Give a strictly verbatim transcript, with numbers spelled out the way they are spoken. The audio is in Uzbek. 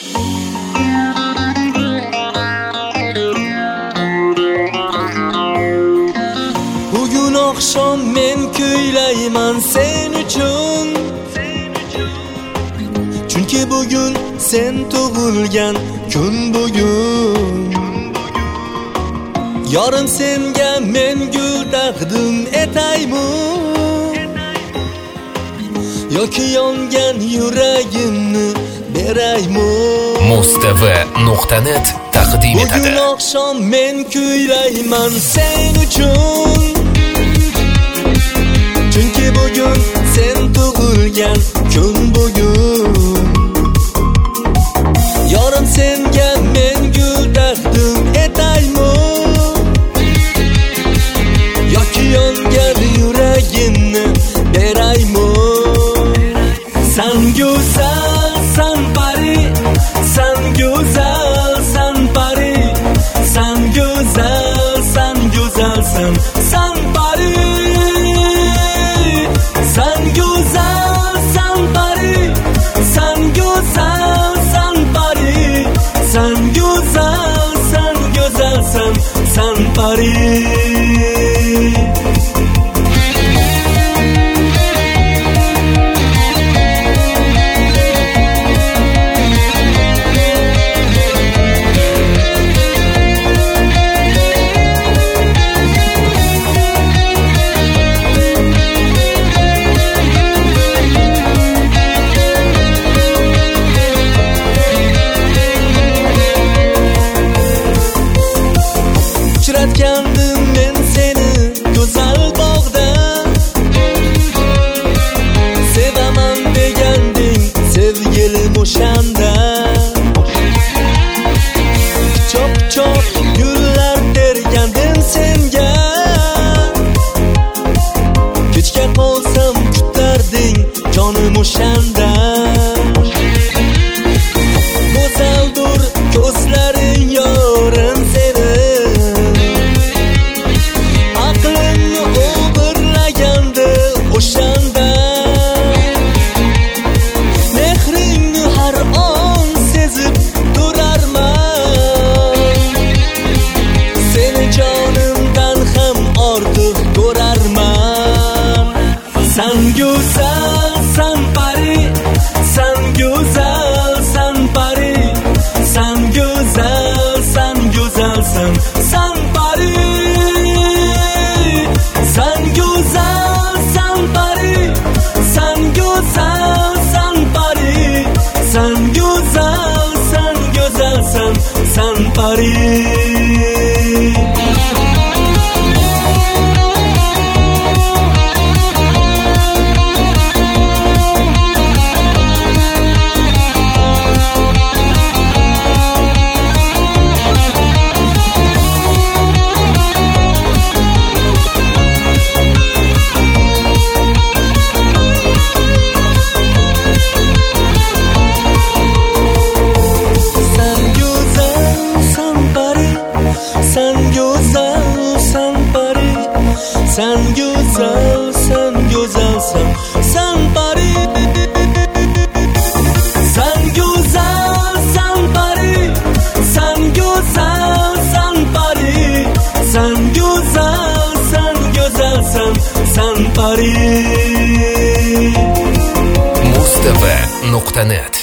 Bugün akşam men kuylayman sen uchun. Chunki bugün sen tug'ilgan kun bugün. Yarın senga men gul taqdim etaymi? Yoki yongan yuragimni beraymi? Mustv nuqta net taqdim etadi. Bugün akşam men kuylayman sen uchun. Chunki bugün sen tug'ilgan kun bugün. Yarın senga men gul taqdim etaymi? Yoki yongan yuragimni beraymi? Sen güzel, sen pari, sen güzel, sen pari, sen güzel, sen güzel, sen, sen pari. Sen güzel, sen pari, sen güzel, sen pari, sen güzel, sen güzel, sen, sen pari. Uchratgandim men seni go'zal bog'da. Sevaman deganding sevgilim o'shanda. Chop-chop gullar tergandim senga. Kechga qolsam kutarding jonim o'shanda. Go'zaldur ko'zlaring yorim seni. Aqlimni o'g'irlagandi o'shanda. Mehringni har on sezib turarman. Seni jonimdan ham ortiq ko'rarman. Sen go'zal, sen pari, sen go'zal, sen pari, sen go'zal, sen go'zal, sen, sen pari. Sen güzel, sen pari, sen güzel, sen pari, sen güzel, sen güzel, sen, sen pari. Sen güzel, sen pari, sen güzel, sen güzel, sen, sen pari. Sen güzel, sen pari, sen güzel, sen pari, sen güzel, sen güzel, sen, sen pari. Mustv nuqta net